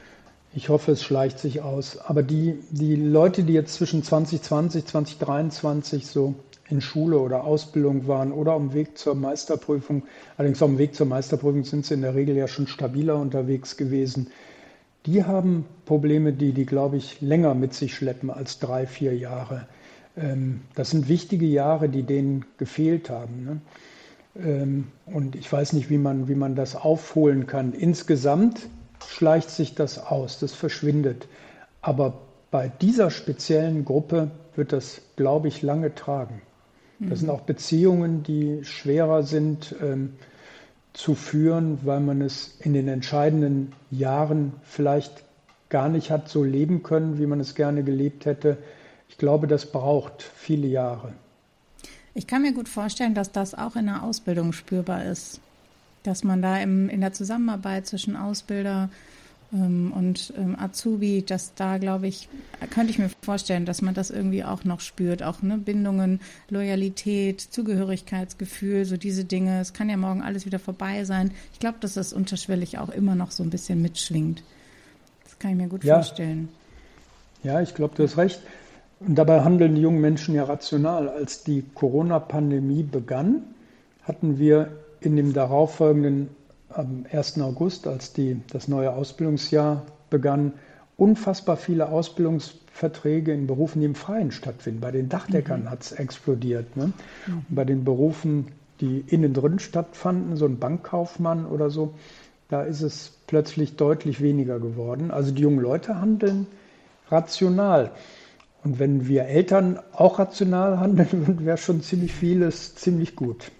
es schleicht sich aus. Aber die Leute, die jetzt zwischen 2020, 2023 so in Schule oder Ausbildung waren oder am Weg zur Meisterprüfung, allerdings auf dem Weg zur Meisterprüfung sind sie in der Regel ja schon stabiler unterwegs gewesen, die haben Probleme, die glaube ich, länger mit sich schleppen als 3-4 Jahre. Das sind wichtige Jahre, die denen gefehlt haben. Ne? Und ich weiß nicht, wie man das aufholen kann. Insgesamt schleicht sich das aus, das verschwindet. Aber bei dieser speziellen Gruppe wird das, glaube ich, lange tragen. Das sind auch Beziehungen, die schwerer sind zu führen, weil man es in den entscheidenden Jahren vielleicht gar nicht hat so leben können, wie man es gerne gelebt hätte. Ich glaube, das braucht viele Jahre. Ich kann mir gut vorstellen, dass das auch in der Ausbildung spürbar ist, dass man da in der Zusammenarbeit zwischen Ausbilder und Azubi, dass da, glaube ich, könnte ich mir vorstellen, dass man das irgendwie auch noch spürt, auch Bindungen, Loyalität, Zugehörigkeitsgefühl, so diese Dinge. Es kann ja morgen alles wieder vorbei sein. Ich glaube, dass das unterschwellig auch immer noch so ein bisschen mitschwingt. Das kann ich mir gut vorstellen. Ja, ich glaube, du hast recht. Und dabei handeln die jungen Menschen ja rational. Als die Corona-Pandemie begann, hatten wir in dem darauffolgenden am 1. August, als das neue Ausbildungsjahr begann, unfassbar viele Ausbildungsverträge in Berufen, die im Freien stattfinden. Bei den Dachdeckern hat es explodiert. Ne? Und bei den Berufen, die innen drin stattfanden, so ein Bankkaufmann oder so, da ist es plötzlich deutlich weniger geworden. Also die jungen Leute handeln rational. Und wenn wir Eltern auch rational handeln würden, wäre schon ziemlich vieles ziemlich gut.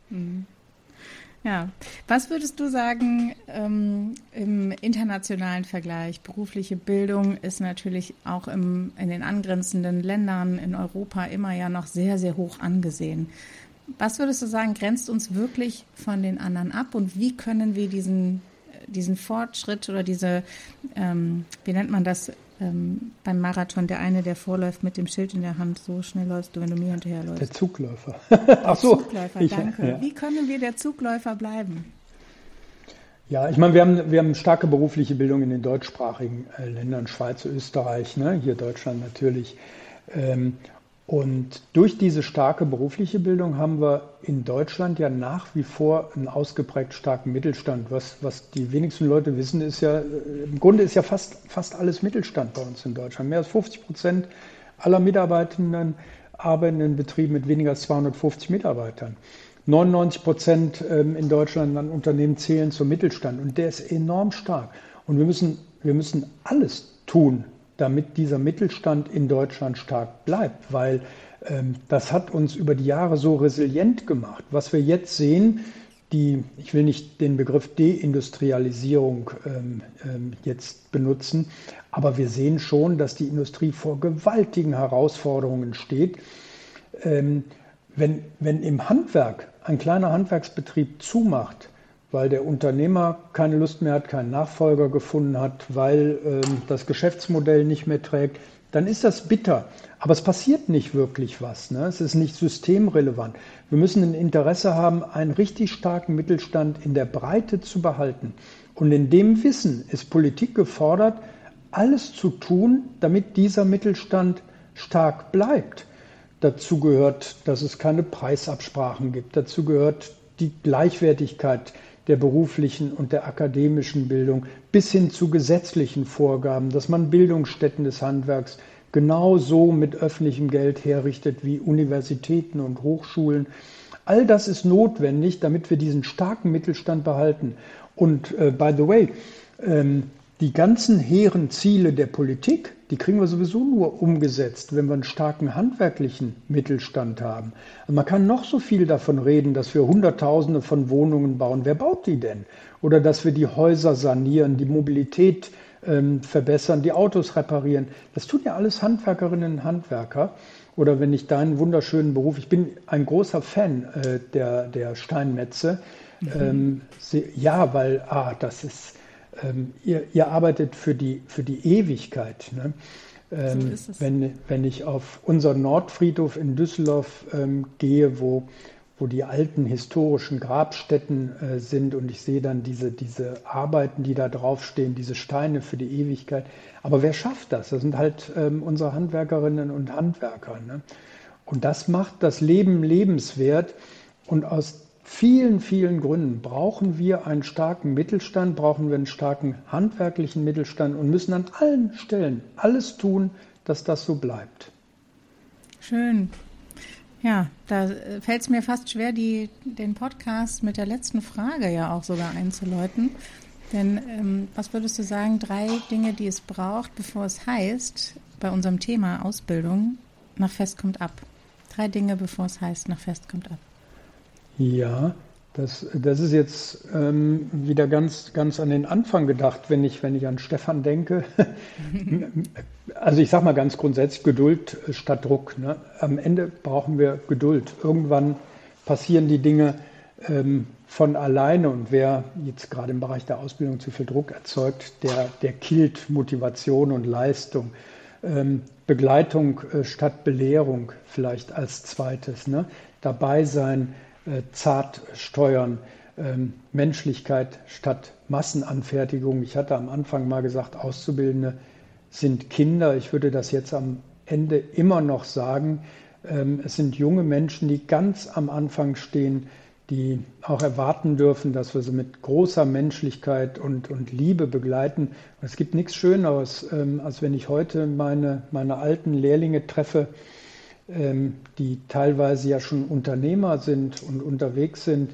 Ja, was würdest du sagen im internationalen Vergleich? Berufliche Bildung ist natürlich auch in den angrenzenden Ländern in Europa immer ja noch sehr, sehr hoch angesehen. Was würdest du sagen, grenzt uns wirklich von den anderen ab und wie können wir diesen Fortschritt oder wie nennt man das beim Marathon, der eine, der vorläuft mit dem Schild in der Hand, so schnell läufst du, wenn du mir hinterherläufst. Der Zugläufer. Ach so. Zugläufer, danke. Ja. Wie können wir der Zugläufer bleiben? Ja, ich meine, wir haben starke berufliche Bildung in den deutschsprachigen Ländern, Schweiz, Österreich, ne? Hier Deutschland natürlich. Und durch diese starke berufliche Bildung haben wir in Deutschland ja nach wie vor einen ausgeprägt starken Mittelstand. Was die wenigsten Leute wissen, ist ja, im Grunde ist ja fast alles Mittelstand bei uns in Deutschland. Mehr als 50% aller Mitarbeitenden arbeiten in Betrieben mit weniger als 250 Mitarbeitern. 99% in Deutschland an Unternehmen zählen zum Mittelstand und der ist enorm stark. Und wir müssen alles tun, damit dieser Mittelstand in Deutschland stark bleibt, weil das hat uns über die Jahre so resilient gemacht. Was wir jetzt sehen, ich will nicht den Begriff Deindustrialisierung jetzt benutzen, aber wir sehen schon, dass die Industrie vor gewaltigen Herausforderungen steht. Wenn im Handwerk ein kleiner Handwerksbetrieb zumacht, weil der Unternehmer keine Lust mehr hat, keinen Nachfolger gefunden hat, weil das Geschäftsmodell nicht mehr trägt, dann ist das bitter. Aber es passiert nicht wirklich was. Ne? Es ist nicht systemrelevant. Wir müssen ein Interesse haben, einen richtig starken Mittelstand in der Breite zu behalten. Und in dem Wissen ist Politik gefordert, alles zu tun, damit dieser Mittelstand stark bleibt. Dazu gehört, dass es keine Preisabsprachen gibt. Dazu gehört die Gleichwertigkeit der beruflichen und der akademischen Bildung bis hin zu gesetzlichen Vorgaben, dass man Bildungsstätten des Handwerks genauso mit öffentlichem Geld herrichtet wie Universitäten und Hochschulen. All das ist notwendig, damit wir diesen starken Mittelstand behalten. Und by the way, die ganzen hehren Ziele der Politik, die kriegen wir sowieso nur umgesetzt, wenn wir einen starken handwerklichen Mittelstand haben. Also man kann noch so viel davon reden, dass wir Hunderttausende von Wohnungen bauen. Wer baut die denn? Oder dass wir die Häuser sanieren, die Mobilität verbessern, die Autos reparieren. Das tun ja alles Handwerkerinnen und Handwerker. Oder wenn ich deinen wunderschönen Beruf, ich bin ein großer Fan der Steinmetze. Ja, weil das ist... Ihr arbeitet für die Ewigkeit. Ne? So ist es. Wenn ich auf unseren Nordfriedhof in Düsseldorf gehe, wo die alten historischen Grabstätten sind und ich sehe dann diese Arbeiten, die da draufstehen, diese Steine für die Ewigkeit. Aber wer schafft das? Das sind halt unsere Handwerkerinnen und Handwerker. Ne? Und das macht das Leben lebenswert. Und aus vielen, vielen Gründen brauchen wir einen starken Mittelstand, brauchen wir einen starken handwerklichen Mittelstand und müssen an allen Stellen alles tun, dass das so bleibt. Schön. Ja, da fällt es mir fast schwer, den Podcast mit der letzten Frage ja auch sogar einzuläuten. Denn was würdest du sagen, 3 Dinge, die es braucht, bevor es heißt, bei unserem Thema Ausbildung, nach Fest kommt ab? 3 Dinge, bevor es heißt, nach Fest kommt ab. Ja, das ist jetzt wieder ganz, ganz an den Anfang gedacht, wenn ich an Stefan denke. Also ich sage mal ganz grundsätzlich, Geduld statt Druck. Ne? Am Ende brauchen wir Geduld. Irgendwann passieren die Dinge von alleine und wer jetzt gerade im Bereich der Ausbildung zu viel Druck erzeugt, der killt Motivation und Leistung. Begleitung statt Belehrung vielleicht als zweites. Ne? Dabei sein, zart steuern, Menschlichkeit statt Massenanfertigung. Ich hatte am Anfang mal gesagt, Auszubildende sind Kinder. Ich würde das jetzt am Ende immer noch sagen. Es sind junge Menschen, die ganz am Anfang stehen, die auch erwarten dürfen, dass wir sie mit großer Menschlichkeit und Liebe begleiten. Und es gibt nichts Schöneres, als wenn ich heute meine alten Lehrlinge treffe, die teilweise ja schon Unternehmer sind und unterwegs sind.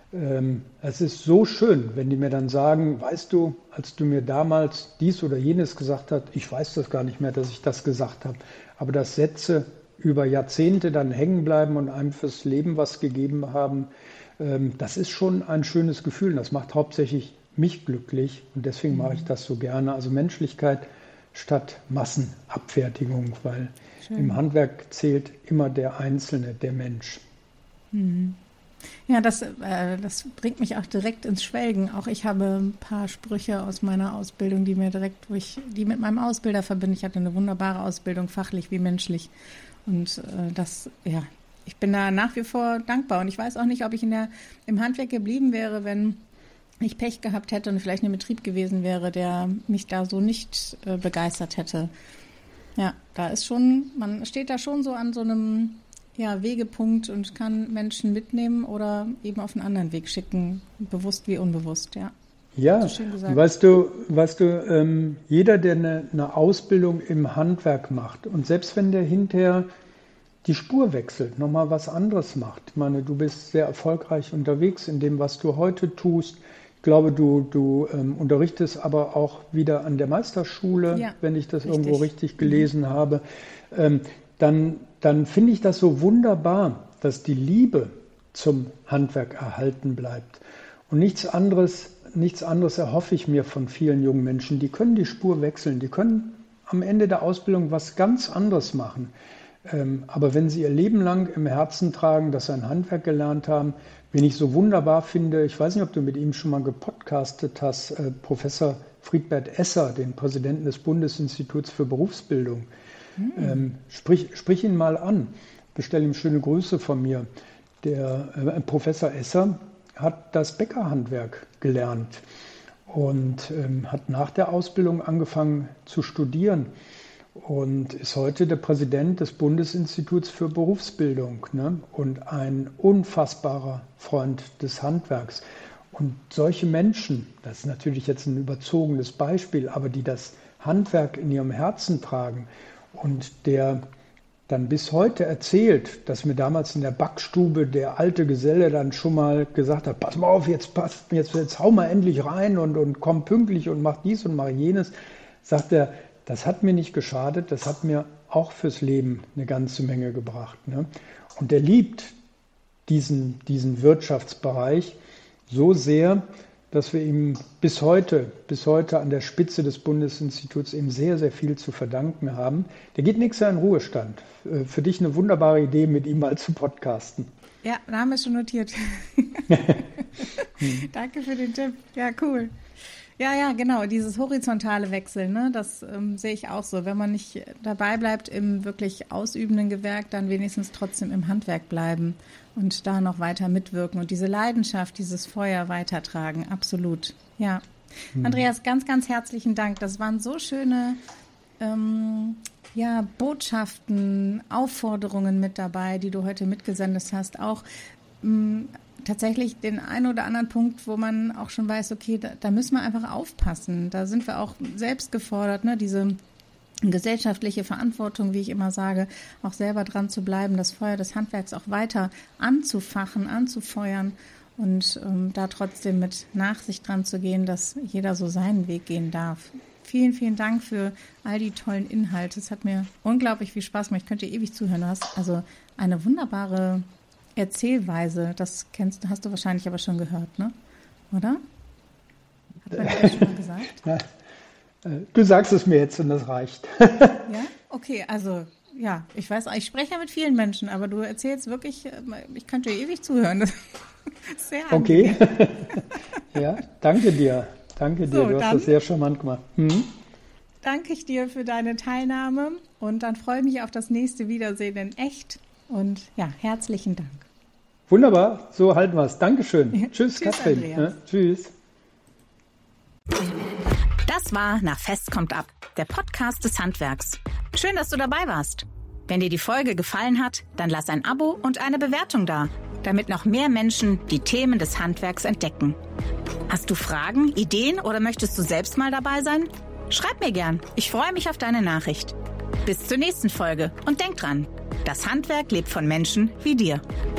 Es ist so schön, wenn die mir dann sagen, weißt du, als du mir damals dies oder jenes gesagt hast, ich weiß das gar nicht mehr, dass ich das gesagt habe, aber dass Sätze über Jahrzehnte dann hängen bleiben und einem fürs Leben was gegeben haben, das ist schon ein schönes Gefühl. Das macht hauptsächlich mich glücklich und deswegen mache ich das so gerne. Also Menschlichkeit statt Massenabfertigung, weil im Handwerk zählt immer der Einzelne, der Mensch. Ja, das bringt mich auch direkt ins Schwelgen. Auch ich habe ein paar Sprüche aus meiner Ausbildung, die mit meinem Ausbilder verbinde. Ich hatte eine wunderbare Ausbildung, fachlich wie menschlich. Und ich bin da nach wie vor dankbar. Und ich weiß auch nicht, ob ich im Handwerk geblieben wäre, wenn ich Pech gehabt hätte und vielleicht ein Betrieb gewesen wäre, der mich da so nicht begeistert hätte. Ja, man steht da schon so an so einem Wegepunkt und kann Menschen mitnehmen oder eben auf einen anderen Weg schicken, bewusst wie unbewusst, ja. Ja, weißt du, jeder, der eine Ausbildung im Handwerk macht und selbst wenn der hinterher die Spur wechselt, nochmal was anderes macht. Ich meine, du bist sehr erfolgreich unterwegs in dem, was du heute tust. Ich glaube, du unterrichtest aber auch wieder an der Meisterschule, wenn ich das irgendwo richtig gelesen habe. Dann finde ich das so wunderbar, dass die Liebe zum Handwerk erhalten bleibt. Und nichts anderes erhoffe ich mir von vielen jungen Menschen. Die können die Spur wechseln, die können am Ende der Ausbildung was ganz anderes machen. Aber wenn sie ihr Leben lang im Herzen tragen, dass sie ein Handwerk gelernt haben, wen ich so wunderbar finde, ich weiß nicht, ob du mit ihm schon mal gepodcastet hast, Professor Friedbert Esser, den Präsidenten des Bundesinstituts für Berufsbildung. Sprich ihn mal an. Bestell ihm schöne Grüße von mir. Der Professor Esser hat das Bäckerhandwerk gelernt und hat nach der Ausbildung angefangen zu studieren und ist heute der Präsident des Bundesinstituts für Berufsbildung, ne? Und ein unfassbarer Freund des Handwerks. Und solche Menschen, das ist natürlich jetzt ein überzogenes Beispiel, aber die das Handwerk in ihrem Herzen tragen und der dann bis heute erzählt, dass mir damals in der Backstube der alte Geselle dann schon mal gesagt hat, pass mal auf, jetzt hau mal endlich rein und komm pünktlich und mach dies und mach jenes, sagt er, das hat mir nicht geschadet, das hat mir auch fürs Leben eine ganze Menge gebracht. Ne? Und er liebt diesen Wirtschaftsbereich so sehr, dass wir ihm bis heute an der Spitze des Bundesinstituts eben sehr, sehr viel zu verdanken haben. Der geht nächstes Jahr in Ruhestand. Für dich eine wunderbare Idee, mit ihm mal zu podcasten. Ja, Name ist schon notiert. Danke für den Tipp. Ja, cool. Ja, genau, dieses horizontale Wechseln, ne, das sehe ich auch so. Wenn man nicht dabei bleibt im wirklich ausübenden Gewerk, dann wenigstens trotzdem im Handwerk bleiben und da noch weiter mitwirken und diese Leidenschaft, dieses Feuer weitertragen. Absolut, ja. Andreas, ganz, ganz herzlichen Dank. Das waren so schöne Botschaften, Aufforderungen mit dabei, die du heute mitgesendet hast. Auch tatsächlich den einen oder anderen Punkt, wo man auch schon weiß, okay, da müssen wir einfach aufpassen. Da sind wir auch selbst gefordert, ne? Diese gesellschaftliche Verantwortung, wie ich immer sage, auch selber dran zu bleiben, das Feuer des Handwerks auch weiter anzufachen, anzufeuern und da trotzdem mit Nachsicht dran zu gehen, dass jeder so seinen Weg gehen darf. Vielen, vielen Dank für all die tollen Inhalte. Es hat mir unglaublich viel Spaß gemacht. Ich könnte ewig zuhören. Du hast also eine wunderbare Erzählweise. Das hast du wahrscheinlich aber schon gehört, ne? Oder? Hat man das schon mal gesagt? Ja. Du sagst es mir jetzt und das reicht. Ja? Okay, also ja, ich weiß, ich spreche ja mit vielen Menschen, aber du erzählst wirklich, ich könnte ewig zuhören. Das ist sehr angenehm. Okay. Ja, danke dir. Danke dir, so, du hast das sehr charmant gemacht. Danke ich dir für deine Teilnahme und dann freue ich mich auf das nächste Wiedersehen in echt und ja, herzlichen Dank. Wunderbar, so halten wir es. Dankeschön. Ja. Tschüss, Katrin. Ja, tschüss. Das war Nach Fest kommt ab, der Podcast des Handwerks. Schön, dass du dabei warst. Wenn dir die Folge gefallen hat, dann lass ein Abo und eine Bewertung da, damit noch mehr Menschen die Themen des Handwerks entdecken. Hast du Fragen, Ideen oder möchtest du selbst mal dabei sein? Schreib mir gern. Ich freue mich auf deine Nachricht. Bis zur nächsten Folge und denk dran, das Handwerk lebt von Menschen wie dir.